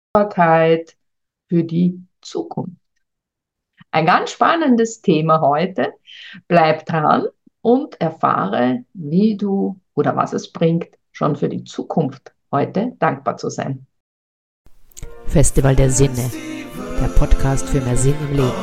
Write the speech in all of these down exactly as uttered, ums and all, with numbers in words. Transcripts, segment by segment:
Dankbarkeit für die Zukunft. Ein ganz spannendes Thema heute. Bleib dran und erfahre, wie du oder was es bringt, schon für die Zukunft heute dankbar zu sein. Festival der Sinne, der Podcast für mehr Sinn im Leben.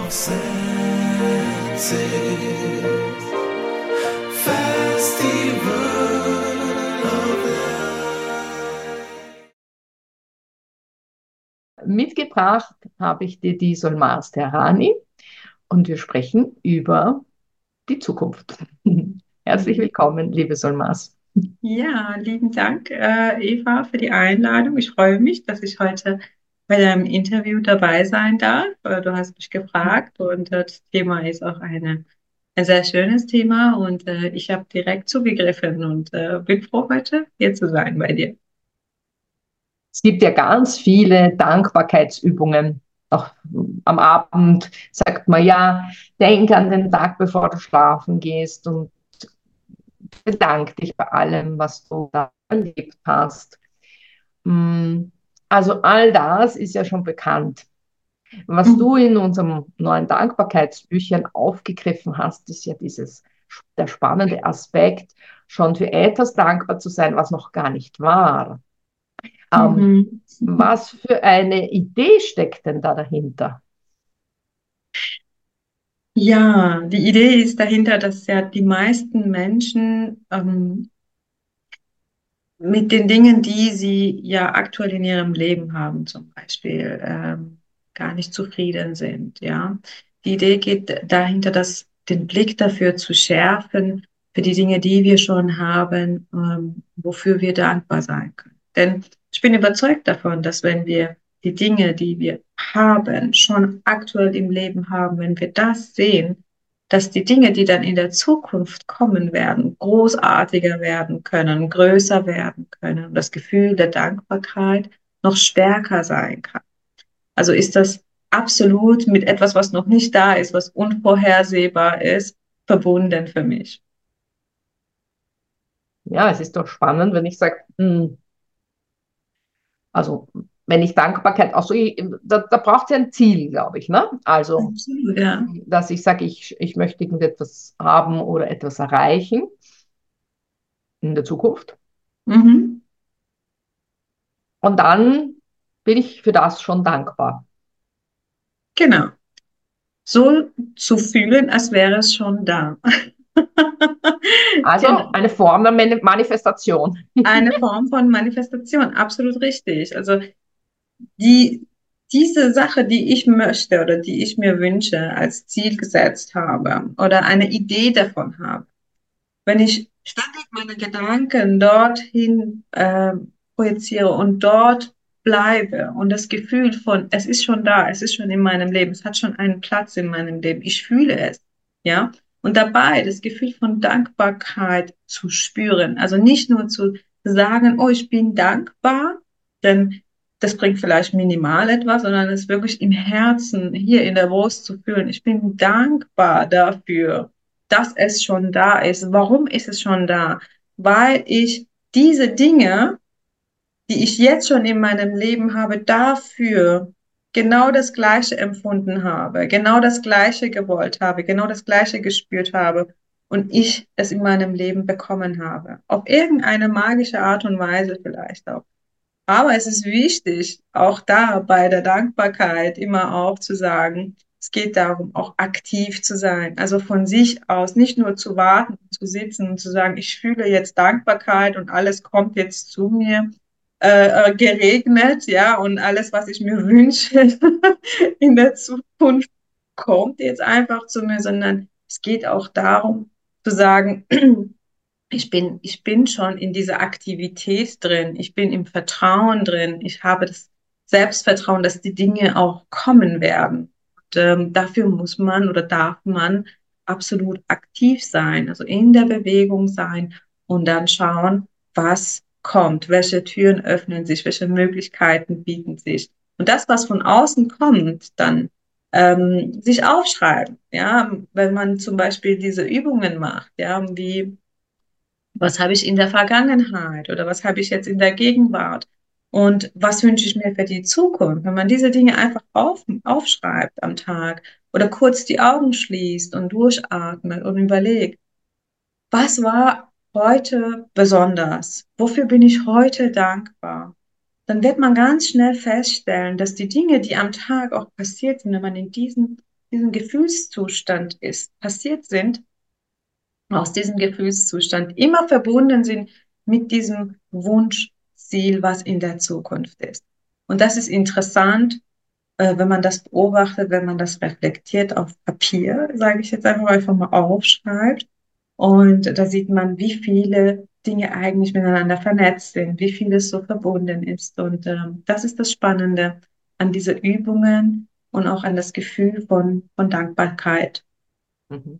Mitgebracht habe ich dir die Solmaz Tehrani und wir sprechen über die Zukunft. Herzlich willkommen, liebe Solmaz. Ja, lieben Dank, äh, Eva, für die Einladung. Ich freue mich, dass ich heute bei deinem Interview dabei sein darf. Äh, Du hast mich gefragt und äh, das Thema ist auch eine, ein sehr schönes Thema und äh, ich habe direkt zugegriffen und äh, bin froh, heute hier zu sein bei dir. Es gibt ja ganz viele Dankbarkeitsübungen. Auch am Abend sagt man ja, denk an den Tag, bevor du schlafen gehst und bedank dich bei allem, was du da erlebt hast. Also all das ist ja schon bekannt. Was du in unserem neuen Dankbarkeitsbüchern aufgegriffen hast, ist ja dieses, der spannende Aspekt, schon für etwas dankbar zu sein, was noch gar nicht war. Ähm, Mhm. was für eine Idee steckt denn da dahinter? Ja, die Idee ist dahinter, dass ja die meisten Menschen ähm, mit den Dingen, die sie ja aktuell in ihrem Leben haben, zum Beispiel, ähm, gar nicht zufrieden sind, ja. Die Idee geht dahinter, dass den Blick dafür zu schärfen, für die Dinge, die wir schon haben, ähm, wofür wir dankbar sein können. Denn ich bin überzeugt davon, dass wenn wir die Dinge, die wir haben, schon aktuell im Leben haben, wenn wir das sehen, dass die Dinge, die dann in der Zukunft kommen werden, großartiger werden können, größer werden können und das Gefühl der Dankbarkeit noch stärker sein kann. Also ist das absolut mit etwas, was noch nicht da ist, was unvorhersehbar ist, verbunden für mich. Ja, es ist doch spannend, wenn ich sage, also wenn ich Dankbarkeit, auch so, da, da braucht es ja ein Ziel, glaube ich, ne? Also, Absolut, ja. dass ich sage, ich, ich möchte irgendetwas haben oder etwas erreichen in der Zukunft. Mhm. Und dann bin ich für das schon dankbar. Genau. So zu fühlen, als wäre es schon da. Also Genau. eine Form der Manifestation. Eine Form von Manifestation, absolut richtig. Also die, diese Sache, die ich möchte oder die ich mir wünsche, als Ziel gesetzt habe oder eine Idee davon habe, wenn ich ständig meine Gedanken dorthin äh, projiziere und dort bleibe und das Gefühl von, es ist schon da, es ist schon in meinem Leben, es hat schon einen Platz in meinem Leben, ich fühle es, ja, und dabei das Gefühl von Dankbarkeit zu spüren, also nicht nur zu sagen, oh, ich bin dankbar, denn das bringt vielleicht minimal etwas, sondern es wirklich im Herzen, hier in der Brust zu fühlen, ich bin dankbar dafür, dass es schon da ist. Warum ist es schon da? Weil ich diese Dinge, die ich jetzt schon in meinem Leben habe, dafür genau das Gleiche empfunden habe, genau das Gleiche gewollt habe, genau das Gleiche gespürt habe und ich es in meinem Leben bekommen habe. Auf irgendeine magische Art und Weise vielleicht auch. Aber es ist wichtig, auch da bei der Dankbarkeit immer auch zu sagen, es geht darum, auch aktiv zu sein. Also von sich aus nicht nur zu warten, zu sitzen und zu sagen, ich fühle jetzt Dankbarkeit und alles kommt jetzt zu mir, äh, äh, geregnet, ja, und alles, was ich mir wünsche in der Zukunft, kommt jetzt einfach zu mir, sondern es geht auch darum zu sagen, ich bin, ich bin schon in dieser Aktivität drin. Ich bin im Vertrauen drin. Ich habe das Selbstvertrauen, dass die Dinge auch kommen werden. Und, ähm, dafür muss man oder darf man absolut aktiv sein, also in der Bewegung sein und dann schauen, was kommt, welche Türen öffnen sich, welche Möglichkeiten bieten sich. Und das, was von außen kommt, dann ähm, sich aufschreiben. Ja, wenn man zum Beispiel diese Übungen macht, ja, wie was habe ich in der Vergangenheit oder was habe ich jetzt in der Gegenwart? Und was wünsche ich mir für die Zukunft? Wenn man diese Dinge einfach auf, aufschreibt am Tag oder kurz die Augen schließt und durchatmet und überlegt, was war heute besonders? Wofür bin ich heute dankbar? Dann wird man ganz schnell feststellen, dass die Dinge, die am Tag auch passiert sind, wenn man in diesem, diesem Gefühlszustand ist, passiert sind, aus diesem Gefühlszustand immer verbunden sind mit diesem Wunschziel, was in der Zukunft ist. Und das ist interessant, äh, wenn man das beobachtet, wenn man das reflektiert auf Papier, sage ich jetzt einfach, einfach mal aufschreibt. Und da sieht man, wie viele Dinge eigentlich miteinander vernetzt sind, wie vieles so verbunden ist. Und ähm, das ist das Spannende an diese Übungen und auch an das Gefühl von, von Dankbarkeit. Mhm.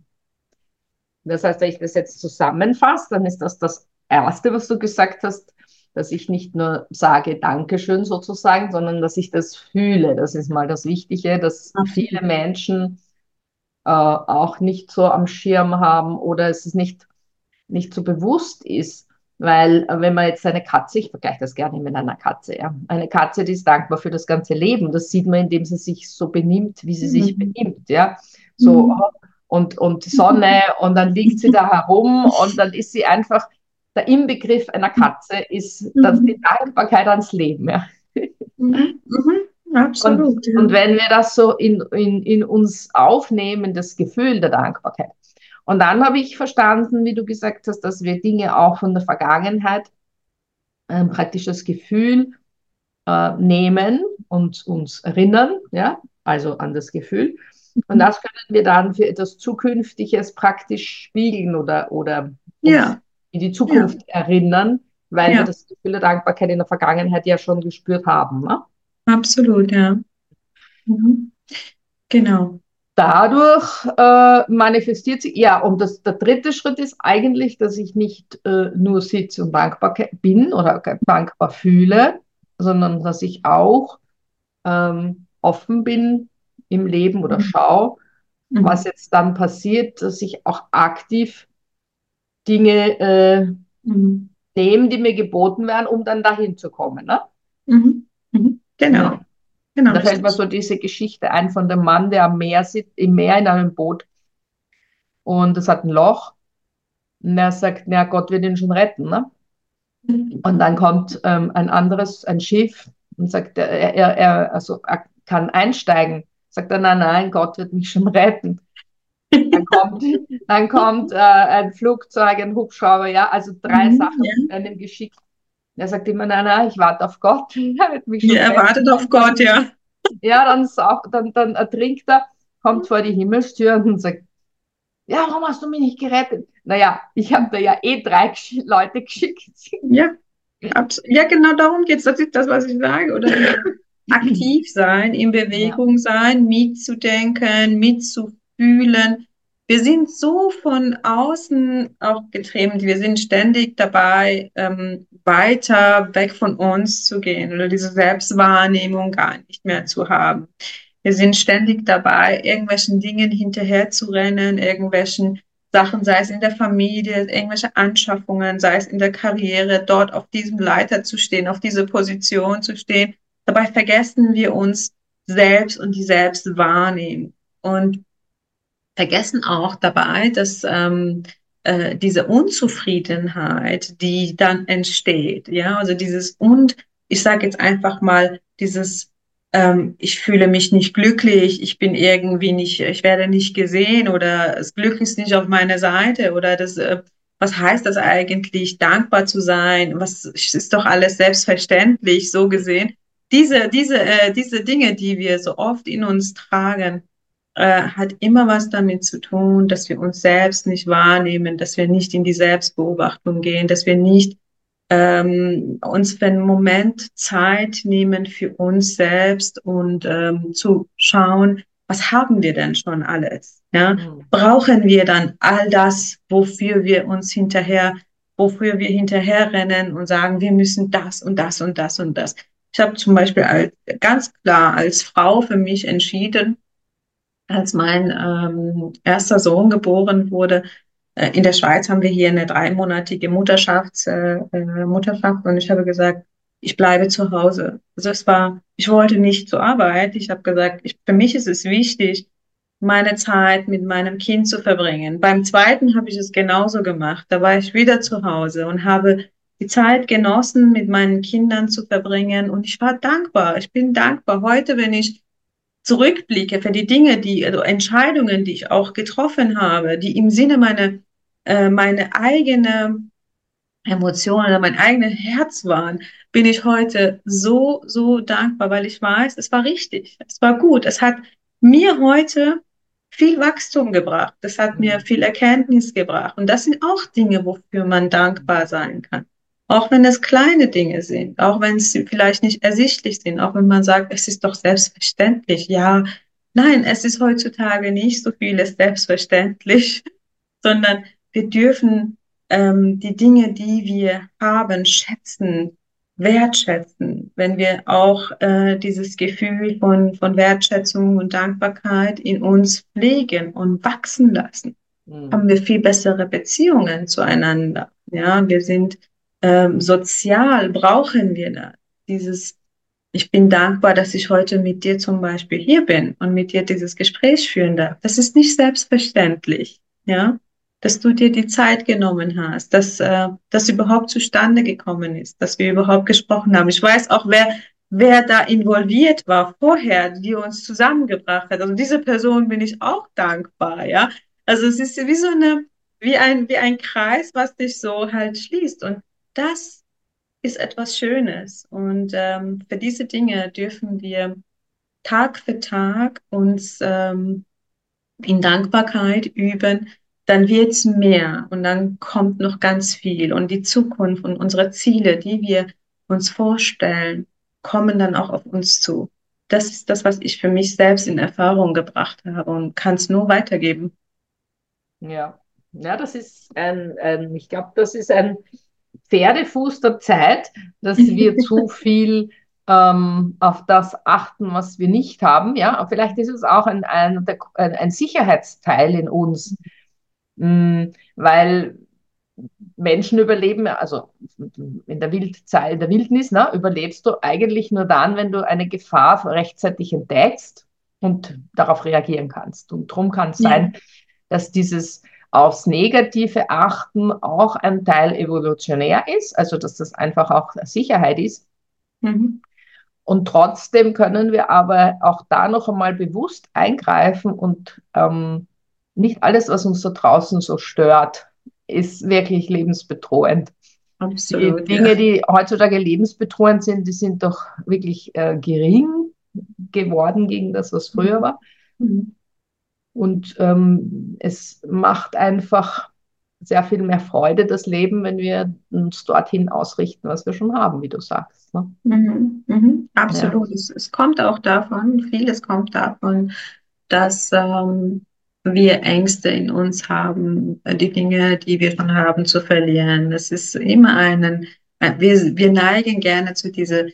Das heißt, wenn ich das jetzt zusammenfasse, dann ist das das Erste, was du gesagt hast, dass ich nicht nur sage Dankeschön sozusagen, sondern dass ich das fühle. Das ist mal das Wichtige, dass viele Menschen äh, auch nicht so am Schirm haben oder es ist nicht, nicht so bewusst ist. Weil äh, wenn man jetzt eine Katze, ich vergleiche das gerne mit einer Katze, ja. Eine Katze, die ist dankbar für das ganze Leben. Das sieht man, indem sie sich so benimmt, wie sie sich Mhm. benimmt, ja. So, und, und die Sonne und dann liegt sie da herum und dann ist sie einfach, der Inbegriff einer Katze ist das, die Dankbarkeit ans Leben. Ja. Mhm. Mhm. Und, Absolut, ja. und wenn wir das so in, in, in uns aufnehmen, das Gefühl der Dankbarkeit. Und dann habe ich verstanden, wie du gesagt hast, dass wir Dinge auch von der Vergangenheit äh, praktisch das Gefühl äh, nehmen und uns erinnern, ja, also an das Gefühl. Und das können wir dann für etwas Zukünftiges praktisch spiegeln oder, oder uns Ja, in die ja, Zukunft erinnern, weil wir ja, das Gefühl der Dankbarkeit in der Vergangenheit ja schon gespürt haben. Ne? absolut, ja. Mhm. Genau. Dadurch äh, manifestiert sich, ja, und das, der dritte Schritt ist eigentlich, dass ich nicht äh, nur sitze und dankbar bin oder dankbar fühle, sondern dass ich auch ähm, offen bin im Leben oder Mhm. schaue, was Mhm. jetzt dann passiert, dass ich auch aktiv Dinge äh, Mhm. nehme, die mir geboten werden, um dann dahin zu kommen. Ne? Mhm. Mhm. Ja. Genau, Und genau, da fällt mir richtig. so diese Geschichte ein von dem Mann, der am Meer sitzt, im Meer in einem Boot und es hat ein Loch und er sagt, na Gott wird ihn schon retten. Ne? Und dann kommt ähm, ein anderes, ein Schiff und sagt, er, er, er, also, er kann einsteigen. Sagt er, nein, nein, Gott wird mich schon retten. Dann kommt, dann kommt äh, ein Flugzeug, ein Hubschrauber, ja, also drei Mhm. Sachen Ja. werden ihm geschickt. Er sagt immer, nein, nein, ich warte auf Gott, er wird mich schon Ja, er retten. wartet auf Und dann, Gott, ja. ja, dann, sau- dann, dann ertrinkt er, kommt vor die Himmelstür und sagt, ja, warum hast du mich nicht gerettet? Naja, ich habe da ja eh drei gesch Leute geschickt. Ja, abs ja, genau darum geht's. Das ist das, was ich sage. Oder dieses aktiv sein, in Ja. Bewegung sein, mitzudenken, mitzufühlen. Wir sind so von außen auch getrimmt. Wir sind ständig dabei, ähm, weiter weg von uns zu gehen oder diese Selbstwahrnehmung gar nicht mehr zu haben. Wir sind ständig dabei, irgendwelchen Dingen hinterherzurennen, irgendwelchen Sachen, sei es in der Familie, irgendwelche Anschaffungen, sei es in der Karriere, dort auf diesem Leiter zu stehen, auf diese Position zu stehen. Dabei vergessen wir uns selbst und die Selbstwahrnehmung und vergessen auch dabei, dass ähm, äh, diese Unzufriedenheit, die dann entsteht, ja, also dieses und, ich sage jetzt einfach mal, dieses ähm, ich fühle mich nicht glücklich, ich bin irgendwie nicht, ich werde nicht gesehen oder das Glück ist nicht auf meiner Seite oder das, äh, was heißt das eigentlich, dankbar zu sein? Was ist doch alles selbstverständlich, so gesehen. Diese, diese, äh, diese Dinge, die wir so oft in uns tragen, äh, hat immer was damit zu tun, dass wir uns selbst nicht wahrnehmen, dass wir nicht in die Selbstbeobachtung gehen, dass wir nicht ähm, uns für einen Moment Zeit nehmen für uns selbst und ähm, zu schauen, was haben wir denn schon alles? Ja? Mhm. Brauchen wir dann all das, wofür wir uns hinterher, wofür wir hinterherrennen und sagen, wir müssen das und das und das und das. Ich habe zum Beispiel als, ganz klar als Frau für mich entschieden, als mein ähm, erster Sohn geboren wurde. Äh, in der Schweiz haben wir hier eine dreimonatige Mutterschafts, äh, äh, Mutterschaft und ich habe gesagt, ich bleibe zu Hause. Also es war, ich wollte nicht zur Arbeit. Ich habe gesagt, ich, für mich ist es wichtig, meine Zeit mit meinem Kind zu verbringen. Beim zweiten habe ich es genauso gemacht. Da war ich wieder zu Hause und habe die Zeit genossen, mit meinen Kindern zu verbringen. Und ich war dankbar. Ich bin dankbar. Heute, wenn ich zurückblicke für die Dinge, die, also Entscheidungen, die ich auch getroffen habe, die im Sinne meiner, äh, meine eigene Emotionen oder mein eigenes Herz waren, bin ich heute so, so dankbar, weil ich weiß, es war richtig, es war gut. Es hat mir heute viel Wachstum gebracht. Es hat mir viel Erkenntnis gebracht. Und das sind auch Dinge, wofür man dankbar sein kann. Auch wenn es kleine Dinge sind, auch wenn sie vielleicht nicht ersichtlich sind, auch wenn man sagt, es ist doch selbstverständlich. Ja, nein, es ist heutzutage nicht so vieles selbstverständlich, sondern wir dürfen ähm, die Dinge, die wir haben, schätzen, wertschätzen, wenn wir auch äh, dieses Gefühl von, von Wertschätzung und Dankbarkeit in uns pflegen und wachsen lassen, Mhm. haben wir viel bessere Beziehungen zueinander. Ja, wir sind ähm, sozial, brauchen wir das. Dieses, ich bin dankbar, dass ich heute mit dir zum Beispiel hier bin und mit dir dieses Gespräch führen darf. Das ist nicht selbstverständlich, ja, dass du dir die Zeit genommen hast, dass äh, das überhaupt zustande gekommen ist, dass wir überhaupt gesprochen haben. Ich weiß auch, wer wer da involviert war vorher, die uns zusammengebracht hat. Also diese Person bin ich auch dankbar, ja. Also es ist wie so eine, wie ein, wie ein Kreis, was dich so halt schließt. Und das ist etwas Schönes. Und ähm, für diese Dinge dürfen wir Tag für Tag uns ähm, in Dankbarkeit üben, dann wird's mehr und dann kommt noch ganz viel. Und die Zukunft und unsere Ziele, die wir uns vorstellen, kommen dann auch auf uns zu. Das ist das, was ich für mich selbst in Erfahrung gebracht habe und kann es nur weitergeben. Ja, ja, das ist ein, ein ich glaube, das ist ein Pferdefuß der Zeit, dass wir zu viel ähm, auf das achten, was wir nicht haben. Ja, und vielleicht ist es auch ein, ein, ein, ein Sicherheitsteil in uns, mh, weil Menschen überleben, also in der Wildzeit, in der Wildnis, ne, überlebst du eigentlich nur dann, wenn du eine Gefahr rechtzeitig entdeckst und darauf reagieren kannst. Und darum kann es Ja. sein, dass dieses aufs Negative achten auch ein Teil evolutionär ist, also dass das einfach auch Sicherheit ist. Mhm. Und trotzdem können wir aber auch da noch einmal bewusst eingreifen und ähm, nicht alles, was uns da draußen so stört, ist wirklich lebensbedrohend. Die Absolut, ja. Dinge, die heutzutage lebensbedrohend sind, die sind doch wirklich äh, gering geworden gegen das, was früher war. Mhm. Und ähm, es macht einfach sehr viel mehr Freude, das Leben, wenn wir uns dorthin ausrichten, was wir schon haben, wie du sagst. Ne? Mhm. Mhm. Ja. Absolut. Es, es kommt auch davon, vieles kommt davon, dass ähm, wir Ängste in uns haben, äh, die Dinge, die wir schon haben, zu verlieren. Es ist immer einen, äh, wir, wir neigen gerne zu diesem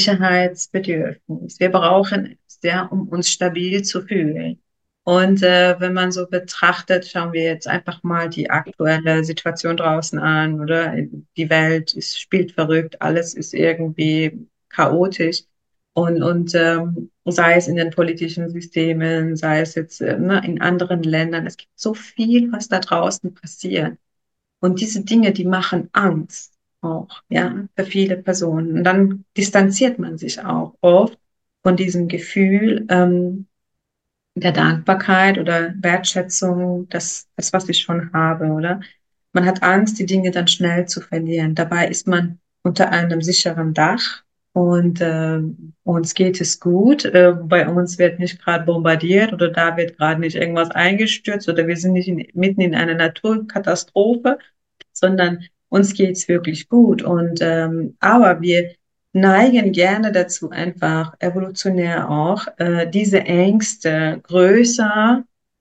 Sicherheitsbedürfnis. Wir brauchen es, ja, um uns stabil zu fühlen. Und äh, wenn man so betrachtet, schauen wir jetzt einfach mal die aktuelle Situation draußen an, oder? Die Welt ist, spielt verrückt, alles ist irgendwie chaotisch. Und, und ähm, sei es in den politischen Systemen, sei es jetzt äh, ne, in anderen Ländern, es gibt so viel, was da draußen passiert. Und diese Dinge, die machen Angst auch, ja, für viele Personen. Und dann distanziert man sich auch oft von diesem Gefühl ähm, der Dankbarkeit oder Wertschätzung, das, das, was ich schon habe, oder? Man hat Angst, die Dinge dann schnell zu verlieren. Dabei ist man unter einem sicheren Dach und äh, uns geht es gut. Äh, bei uns wird nicht gerade bombardiert oder da wird gerade nicht irgendwas eingestürzt oder wir sind nicht in, mitten in einer Naturkatastrophe, sondern uns geht's wirklich gut. Und ähm, aber wir neigen gerne dazu, einfach evolutionär auch äh, diese Ängste größer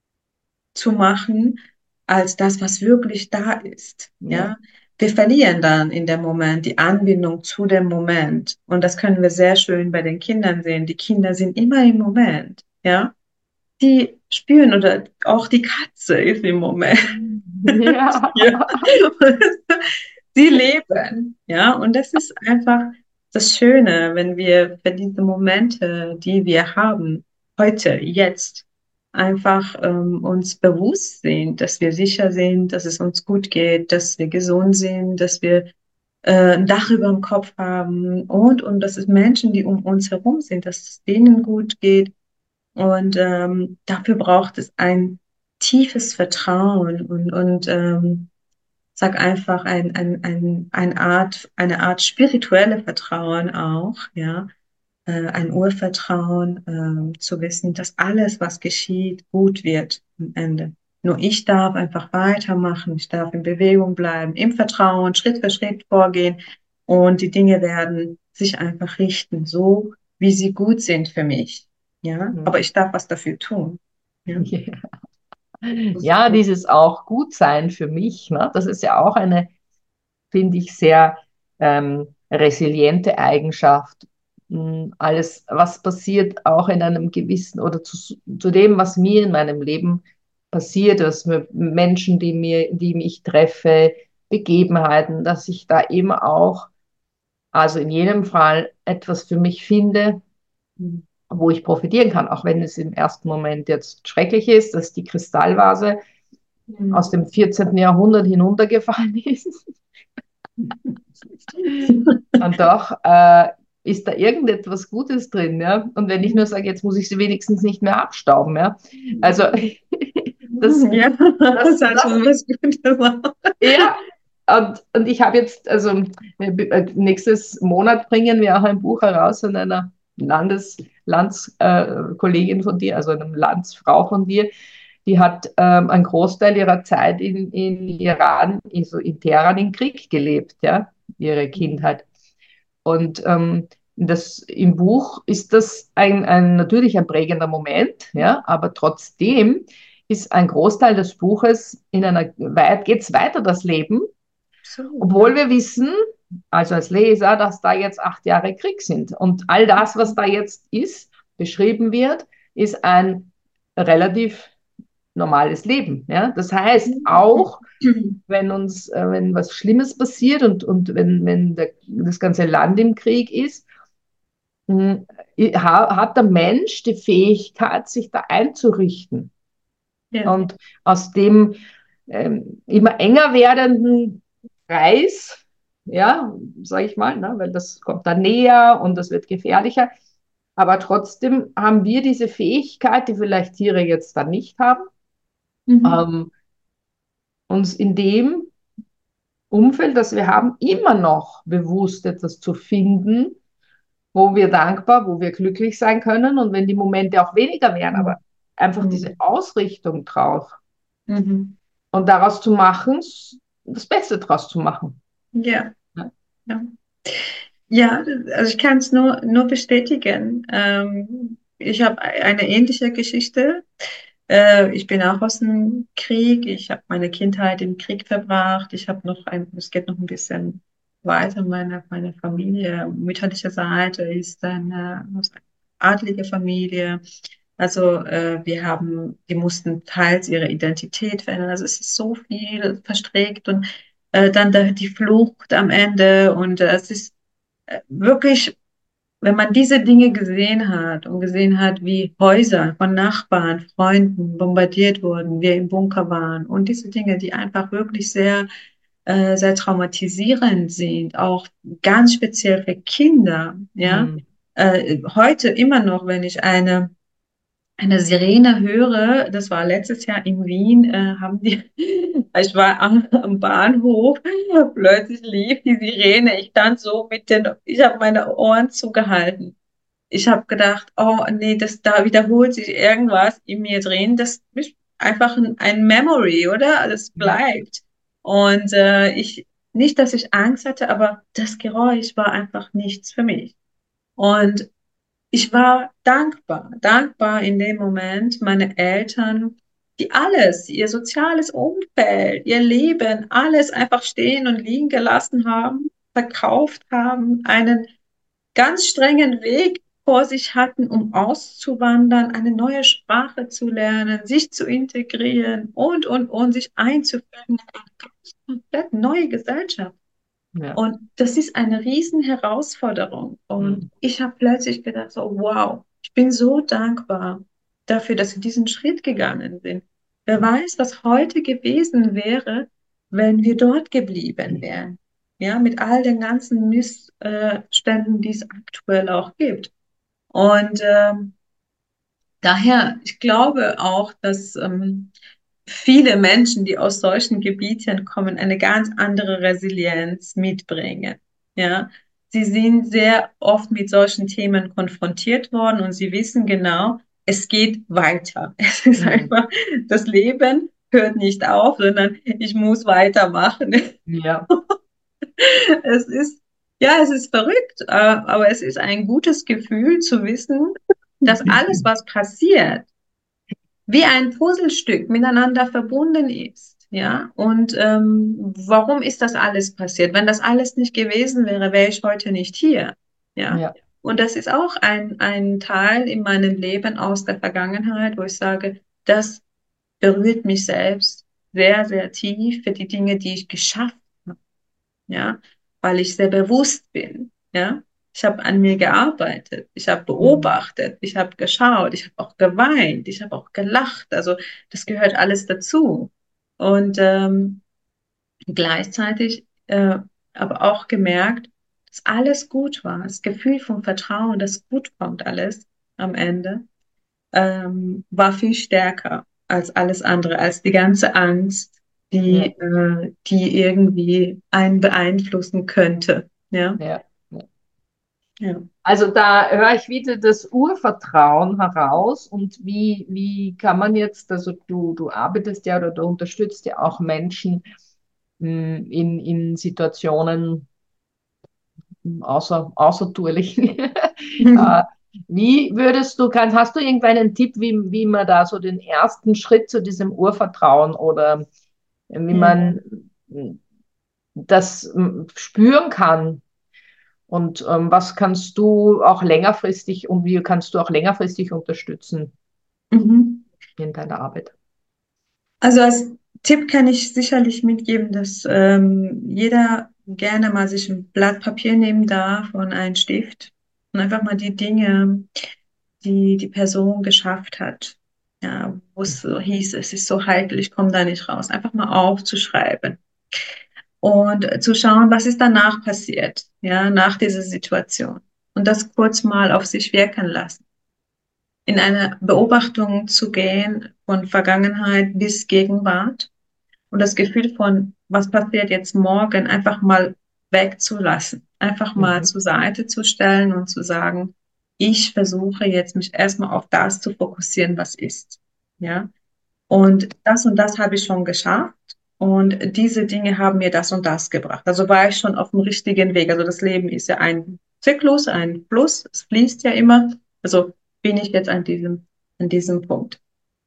zu machen als das, was wirklich da ist. Ja. Ja, wir verlieren dann in dem Moment die Anbindung zu dem Moment. Und das können wir sehr schön bei den Kindern sehen. Die Kinder sind immer im Moment. Ja, die spüren oder auch die Katze ist im Moment. Ja. Ja. Sie leben. Ja, und das ist einfach das Schöne, wenn wir für diese Momente, die wir haben, heute, jetzt, einfach ähm, uns bewusst sind, dass wir sicher sind, dass es uns gut geht, dass wir gesund sind, dass wir äh, ein Dach über dem Kopf haben und, und dass es Menschen, die um uns herum sind, dass es denen gut geht. Und ähm, dafür braucht es ein tiefes Vertrauen und, und ähm, sag einfach ein, ein, ein, ein Art, eine Art spirituelle Vertrauen auch, ja, äh, ein Urvertrauen, ähm, zu wissen, dass alles, was geschieht, gut wird am Ende. Nur ich darf einfach weitermachen, ich darf in Bewegung bleiben, im Vertrauen, Schritt für Schritt vorgehen und die Dinge werden sich einfach richten, so wie sie gut sind für mich. Ja, aber Mhm. ich darf was dafür tun. Ja, das ist Ja, gut. dieses auch gut sein für mich, ne? Das ist ja auch eine, finde ich, sehr ähm, resiliente Eigenschaft. Mm, Alles, was passiert, auch in einem gewissen oder zu, zu dem, was mir in meinem Leben passiert, was mir Menschen, die mir, die mich treffe, Begebenheiten, dass ich da eben auch, also in jedem Fall etwas für mich finde, wo ich profitieren kann, auch wenn es im ersten Moment jetzt schrecklich ist, dass die Kristallvase aus Mhm. dem vierzehnten. Jahrhundert hinuntergefallen ist. Und doch äh, ist da irgendetwas Gutes drin, ja. Und wenn ich nur sage, jetzt muss ich sie wenigstens nicht mehr abstauben, ja. Also das, Ja, das das, hat das, schon was Gutes auch. ja. Und, und ich habe jetzt, also äh, nächstes Monat bringen wir auch ein Buch heraus von einer Landes, Landskollegin äh, Kollegin von dir, also einer Landsfrau von dir, die hat ähm, einen Großteil ihrer Zeit in, in Iran, also in Teheran, im Krieg gelebt, ja, ihre Kindheit. Und ähm, das, im Buch ist das ein, ein, natürlich ein prägender Moment, ja, aber trotzdem ist ein Großteil des Buches in einer weit, geht es weiter, das Leben, Absolut, obwohl ja. wir wissen, also als Leser, dass da jetzt acht Jahre Krieg sind. Und all das, was da jetzt ist, beschrieben wird, ist ein relativ normales Leben. Ja? Das heißt, auch wenn uns, äh, wenn was Schlimmes passiert und, und wenn, wenn der, das ganze Land im Krieg ist, mh, hat der Mensch die Fähigkeit, sich da einzurichten. Ja. Und aus dem ähm, immer enger werdenden Kreis, ja, sage ich mal, ne, weil das kommt dann näher und das wird gefährlicher. Aber trotzdem haben wir diese Fähigkeit, die vielleicht Tiere jetzt dann nicht haben, Mhm. ähm, uns in dem Umfeld, das wir haben, immer noch bewusst etwas zu finden, wo wir dankbar, wo wir glücklich sein können. Und wenn die Momente auch weniger werden, aber einfach diese Mhm. Ausrichtung drauf Mhm. und daraus zu machen, das Beste draus zu machen. Ja, Ja. ja. Ja, also ich kann es nur, nur bestätigen. Ähm, ich habe eine ähnliche Geschichte. Äh, ich bin auch aus dem Krieg. Ich habe meine Kindheit im Krieg verbracht. Ich habe noch ein, es geht noch ein bisschen weiter. Meine, meine Familie, mütterliche Seite ist eine adlige Familie. Also äh, wir haben, die mussten teils ihre Identität verändern. Also es ist so viel verstrickt und äh, dann da, die Flucht am Ende und äh, es ist äh, wirklich, wenn man diese Dinge gesehen hat und gesehen hat, wie Häuser von Nachbarn, Freunden bombardiert wurden, wir im Bunker waren und diese Dinge, die einfach wirklich sehr, äh, sehr traumatisierend sind, auch ganz speziell für Kinder, ja. Hm. Äh, heute immer noch, wenn ich eine eine Sirene höre, das war letztes Jahr in Wien, äh, haben die, ich war am, am Bahnhof, plötzlich lief die Sirene, ich stand so mit den, ich habe meine Ohren zugehalten. Ich habe gedacht, oh nee, das da wiederholt sich irgendwas in mir drin, das ist einfach ein, ein Memory, oder? Das Ja. bleibt. Und äh, ich, nicht, dass ich Angst hatte, aber das Geräusch war einfach nichts für mich. Und ich war dankbar, dankbar in dem Moment, meine Eltern, die alles, ihr soziales Umfeld, ihr Leben, alles einfach stehen und liegen gelassen haben, verkauft haben, einen ganz strengen Weg vor sich hatten, um auszuwandern, eine neue Sprache zu lernen, sich zu integrieren und, und, und, sich einzufügen in eine ganz komplett neue Gesellschaft. Ja. Und das ist eine riesen Herausforderung. Und Mhm. ich habe plötzlich gedacht, so, wow, ich bin so dankbar dafür, dass sie diesen Schritt gegangen sind. Wer weiß, was heute gewesen wäre, wenn wir dort geblieben wären. Ja, mit all den ganzen Missständen, die es aktuell auch gibt. Und ähm, daher, ich glaube auch, dass ähm, viele Menschen, die aus solchen Gebieten kommen, eine ganz andere Resilienz mitbringen. Ja, sie sind sehr oft mit solchen Themen konfrontiert worden und sie wissen genau, es geht weiter. Es ist Mhm. einfach, das Leben hört nicht auf, sondern ich muss weitermachen. Ja. Es ist, ja, es ist verrückt, äh, aber es ist ein gutes Gefühl zu wissen, dass alles, was passiert, wie ein Puzzlestück miteinander verbunden ist. Ja, und ähm, warum ist das alles passiert? Wenn das alles nicht gewesen wäre, wäre ich heute nicht hier. Ja, Ja. und das ist auch ein, ein Teil in meinem Leben aus der Vergangenheit, wo ich sage, das berührt mich selbst sehr, sehr tief für die Dinge, die ich geschafft habe. Ja, weil ich sehr bewusst bin. Ja, ich habe an mir gearbeitet, ich habe Mhm. beobachtet, ich habe geschaut, ich habe auch geweint, ich habe auch gelacht. Also das gehört alles dazu. Und ähm, gleichzeitig äh, aber auch gemerkt, dass alles gut war. Das Gefühl von Vertrauen, dass gut kommt alles am Ende, ähm, war viel stärker als alles andere, als die ganze Angst, die, Ja. äh, die irgendwie einen beeinflussen könnte. Ja, Ja. Ja. ja. Also da höre ich wieder das Urvertrauen heraus und wie, wie kann man jetzt, also du, du arbeitest ja oder du unterstützt ja auch Menschen mh, in, in Situationen mh, außer, außertourlichen. Äh, wie würdest du, kannst, hast du irgendeinen Tipp, wie, wie man da so den ersten Schritt zu diesem Urvertrauen oder wie Ja. man mh, das mh, spüren kann? Und ähm, was kannst du auch längerfristig und wie kannst du auch längerfristig unterstützen Mhm. in deiner Arbeit? Also als Tipp kann ich sicherlich mitgeben, dass ähm, jeder gerne mal sich ein Blatt Papier nehmen darf und einen Stift und einfach mal die Dinge, die die Person geschafft hat, ja, wo es so hieß, es ist so heikel, ich komme da nicht raus, einfach mal aufzuschreiben und zu schauen, was ist danach passiert, ja, nach dieser Situation und das kurz mal auf sich wirken lassen. In eine Beobachtung zu gehen von Vergangenheit bis Gegenwart und das Gefühl von, was passiert jetzt morgen, einfach mal wegzulassen, einfach mal Mhm. zur Seite zu stellen und zu sagen, ich versuche jetzt mich erstmal auf das zu fokussieren, was ist. Ja, und das und das habe ich schon geschafft. Und diese Dinge haben mir das und das gebracht. Also war ich schon auf dem richtigen Weg. Also das Leben ist ja ein Zyklus, ein Fluss. Es fließt ja immer. Also bin ich jetzt an diesem, an diesem Punkt.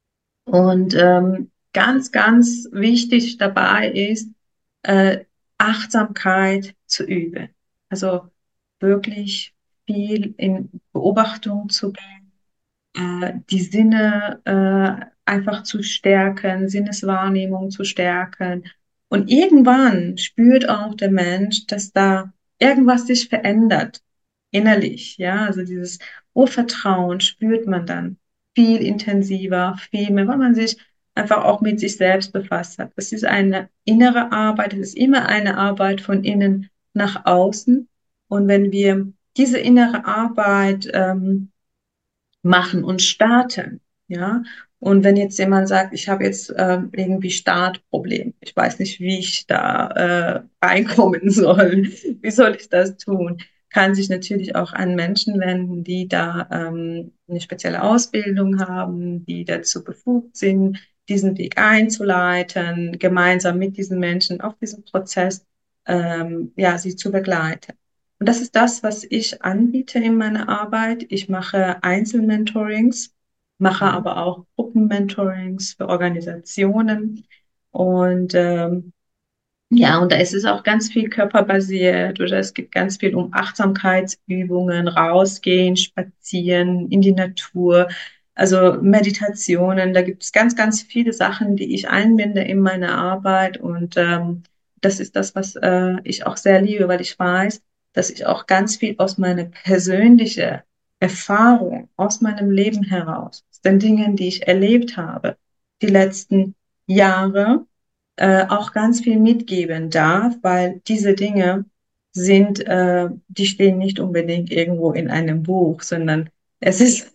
Und ähm, ganz, ganz wichtig dabei ist, äh, Achtsamkeit zu üben. Also wirklich viel in Beobachtung zu gehen, äh, die Sinne äh, einfach zu stärken, Sinneswahrnehmung zu stärken. Und irgendwann spürt auch der Mensch, dass da irgendwas sich verändert, innerlich. Ja, also dieses Urvertrauen spürt man dann viel intensiver, viel mehr, weil man sich einfach auch mit sich selbst befasst hat. Es ist eine innere Arbeit, es ist immer eine Arbeit von innen nach außen. Und wenn wir diese innere Arbeit ähm, machen und starten. Ja, und wenn jetzt jemand sagt, ich habe jetzt äh, irgendwie Startproblem, ich weiß nicht, wie ich da äh, reinkommen soll, wie soll ich das tun, kann sich natürlich auch an Menschen wenden, die da ähm, eine spezielle Ausbildung haben, die dazu befugt sind, diesen Weg einzuleiten, gemeinsam mit diesen Menschen auf diesem Prozess ähm, ja, sie zu begleiten. Und das ist das, was ich anbiete in meiner Arbeit. Ich mache Einzelmentorings, mache Mhm. aber auch Gruppenmentorings für Organisationen. Und ähm, ja, und da ist es auch ganz viel körperbasiert oder es gibt ganz viel um Achtsamkeitsübungen, rausgehen, spazieren, in die Natur, also Meditationen. Da gibt es ganz, ganz viele Sachen, die ich einbinde in meine Arbeit und ähm, das ist das, was äh, ich auch sehr liebe, weil ich weiß, dass ich auch ganz viel aus meiner persönlichen Erfahrung, aus meinem Leben heraus, aus den Dingen, die ich erlebt habe, die letzten Jahre, äh, auch ganz viel mitgeben darf, weil diese Dinge sind, äh, die stehen nicht unbedingt irgendwo in einem Buch, sondern es ist,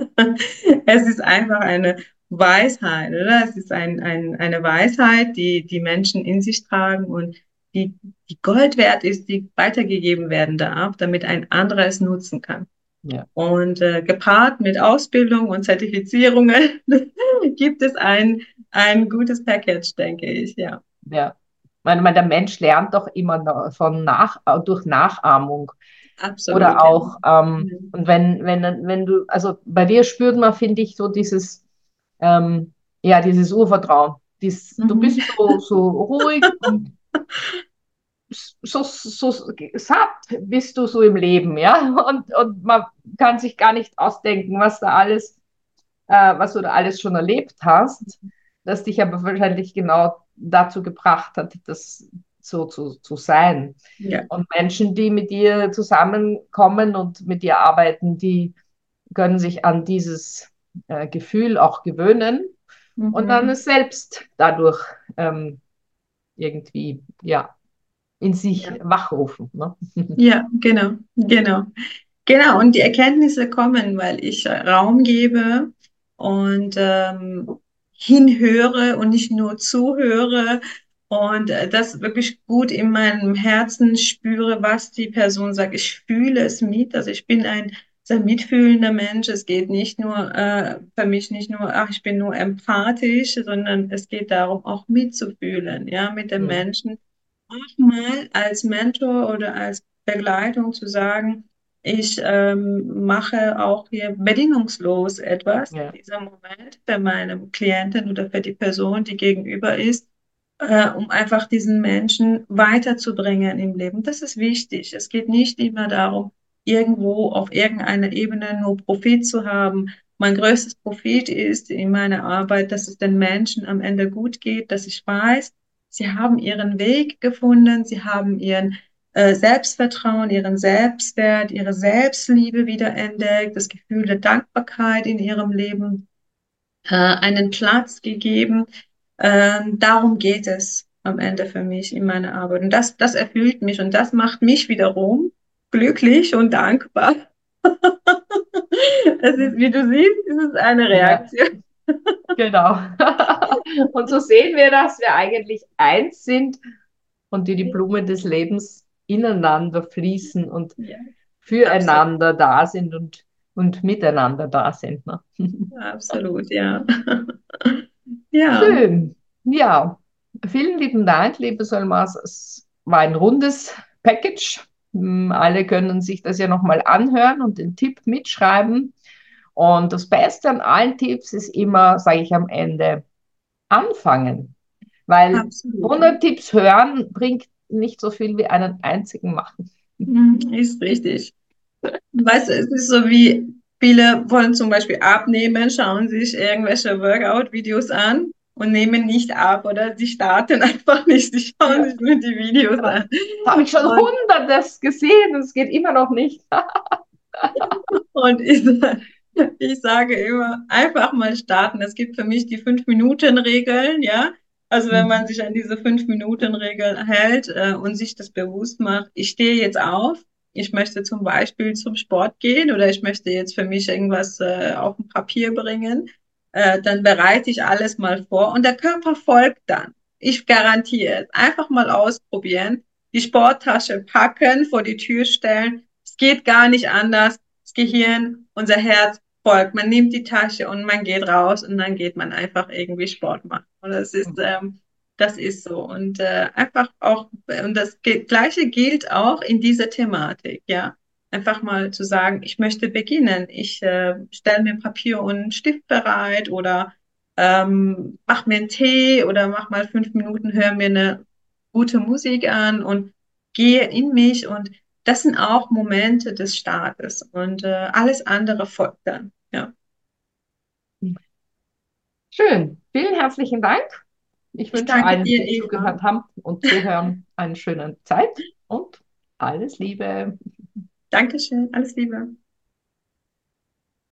es ist einfach eine Weisheit, oder? Es ist ein, ein, eine Weisheit, die die Menschen in sich tragen und die, die Gold wert ist, die weitergegeben werden darf, damit ein anderer es nutzen kann. Ja. Und äh, gepaart mit Ausbildung und Zertifizierungen gibt es ein, ein gutes Package, denke ich, ja. Ja. Weil, weil der Mensch lernt doch immer noch von nach, durch Nachahmung. Oder Absolut, ja. auch, ähm, Mhm. und wenn, wenn, wenn du, also bei dir spürt man, finde ich, so dieses, ähm, ja, dieses Urvertrauen. Dies, du Mhm. bist so, so ruhig und so, so satt bist du so im Leben, ja. Und, und man kann sich gar nicht ausdenken, was da alles, äh, was du da alles schon erlebt hast, das dich aber wahrscheinlich genau dazu gebracht hat, das so zu, zu sein. Ja. Und Menschen, die mit dir zusammenkommen und mit dir arbeiten, die können sich an dieses äh, Gefühl auch gewöhnen und dann Mhm. es selbst dadurch ähm, irgendwie ja, in sich Ja. wachrufen. Ne? Ja, genau, genau. Genau, und die Erkenntnisse kommen, weil ich äh, Raum gebe und ähm, hinhöre und nicht nur zuhöre und äh, das wirklich gut in meinem Herzen spüre, was die Person sagt. Ich fühle es mit, also ich bin ein sehr mitfühlender Mensch. Es geht nicht nur äh, für mich nicht nur, ach, ich bin nur empathisch, sondern es geht darum, auch mitzufühlen, ja, mit den Hm. Menschen. Auch mal als Mentor oder als Begleitung zu sagen, ich ähm, mache auch hier bedingungslos etwas in Ja. diesem Moment für meinem Klienten oder für die Person, die gegenüber ist, äh, um einfach diesen Menschen weiterzubringen im Leben. Das ist wichtig. Es geht nicht immer darum, irgendwo auf irgendeiner Ebene nur Profit zu haben. Mein größtes Profit ist in meiner Arbeit, dass es den Menschen am Ende gut geht, dass ich weiß, sie haben ihren Weg gefunden, sie haben ihren äh, Selbstvertrauen, ihren Selbstwert, ihre Selbstliebe wiederentdeckt, das Gefühl der Dankbarkeit in ihrem Leben äh, einen Platz gegeben. Ähm, darum geht es am Ende für mich in meiner Arbeit. Und das, das erfüllt mich und das macht mich wiederum glücklich und dankbar. Es ist, wie du siehst, ist es eine Ja, Reaktion. genau. Und so sehen wir, dass wir eigentlich eins sind und die, die Blumen des Lebens ineinander fließen und Ja, absolut, füreinander da sind und, und miteinander da sind. Ne? absolut, ja. Ja, Schön. Ja, vielen lieben Dank, liebe Solmas. Es war ein rundes Package. Hm, alle können sich das ja nochmal anhören und den Tipp mitschreiben. Und das Beste an allen Tipps ist immer, sage ich am Ende, anfangen. Weil absolut. Ja. hundert Tipps hören bringt nicht so viel wie einen einzigen machen. Mhm, ist richtig. Weißt du, es ist so wie viele wollen zum Beispiel abnehmen, schauen sich irgendwelche Workout-Videos an und nehmen nicht ab oder sie starten einfach nicht, sie schauen Ja, sich nur die Videos genau. an. Das habe ich schon Und, hundertes gesehen und es geht immer noch nicht. und ich, ich sage immer, einfach mal starten. Es gibt für mich die Fünf-Minuten-Regeln, ja. Also wenn man sich an diese Fünf-Minuten-Regel hält äh, und sich das bewusst macht, ich stehe jetzt auf, ich möchte zum Beispiel zum Sport gehen oder ich möchte jetzt für mich irgendwas äh, auf ein Papier bringen, äh, dann bereite ich alles mal vor und der Körper folgt dann. Ich garantiere es. Einfach mal ausprobieren, die Sporttasche packen, vor die Tür stellen. Es geht gar nicht anders. Das Gehirn, unser Herz folgt. Man nimmt die Tasche und man geht raus und dann geht man einfach irgendwie Sport machen. Und das ist, ähm, das ist so. Und äh, einfach auch, und das Gleiche gilt auch in dieser Thematik, ja. Einfach mal zu sagen, ich möchte beginnen. Ich äh, stelle mir Papier und einen Stift bereit oder ähm, mach mir einen Tee oder mach mal fünf Minuten, hör mir eine gute Musik an und gehe in mich und das sind auch Momente des Startes und äh, alles andere folgt dann. Ja. Schön. Vielen herzlichen Dank. Ich Ich wünsche danke allen, dir, die Eva. zugehört haben und zuhören, eine schöne Zeit und alles Liebe. Dankeschön. Alles Liebe.